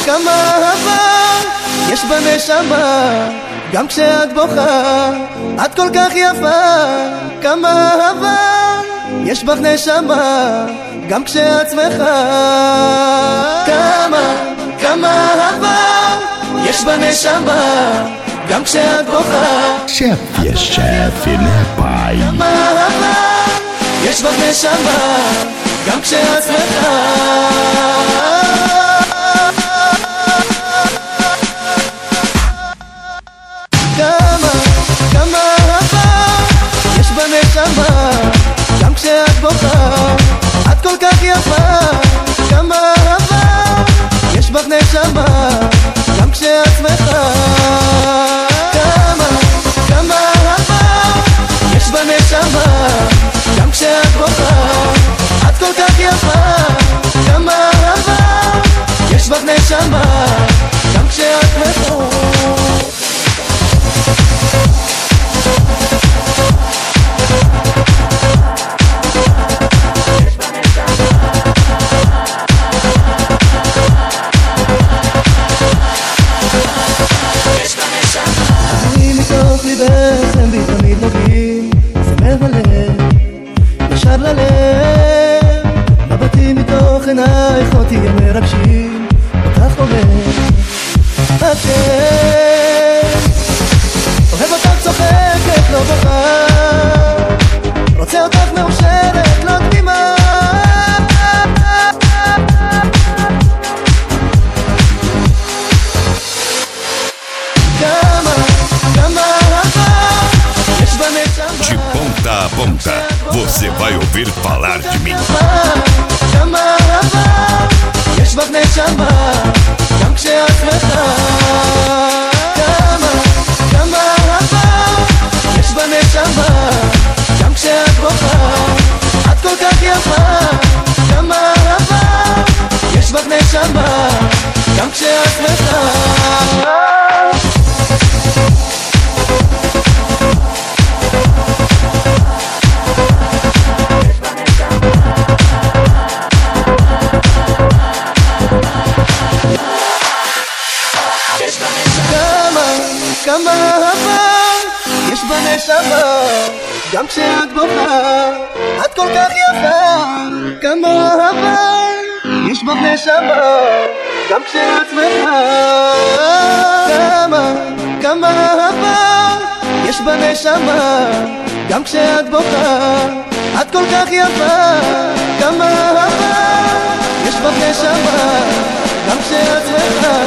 כמה אהבה יש בנשמה, גם כשאת בוכה את כל כך יפה. כמה אהבה יש בך נשמה, גם כשאת שמחה. כמה אהבה יש בנשמה, גם כשאת בוכה. Chefe é chefe, né, pai? כמה אהבה יש בך נשמה, גם כשאת שמחה. כמה אהבה יש בנשמה, גם כשאת בוכה את כל כך יפה. כמה אהבה יש בך נשמה, גם כשאת שמחה. כמה אהבה יש בנשמה, גם כשאת בוכה את כל כך יפה. כמה אהבה יש בך נשמה, גם כשאת שמחה. הם בי תמיד נוגעים, שמח הלב, ישר ללב. מבטים מתוך עינייך אותי הם מרגשים, אותך אוהב השם. אוהב אותך צוחקת לא בוכה, רוצה אותך מאושרת לא דמימה. De ponta a ponta, você vai ouvir falar de mim. כמה אהבה יש בך נשמה, גם כשאת שמחה. כמה אהבה יש בנשמה, גם כשאת בוכה את כל כך יפה. כמה אהבה יש בך נשמה, גם כשאת שמחה. כמה אהבה יש בנשמה, גם כשאת בוכה את כל כך יפה. כמה אהבה יש בך נשמה, גם כשאת שמחה. כמה אהבה יש בנשמה, גם כשאת בוכה את כל כך יפה. כמה אהבה יש בך נשמה, גם כשאת שמחה.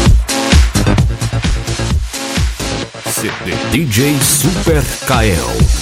DJ Super Kael.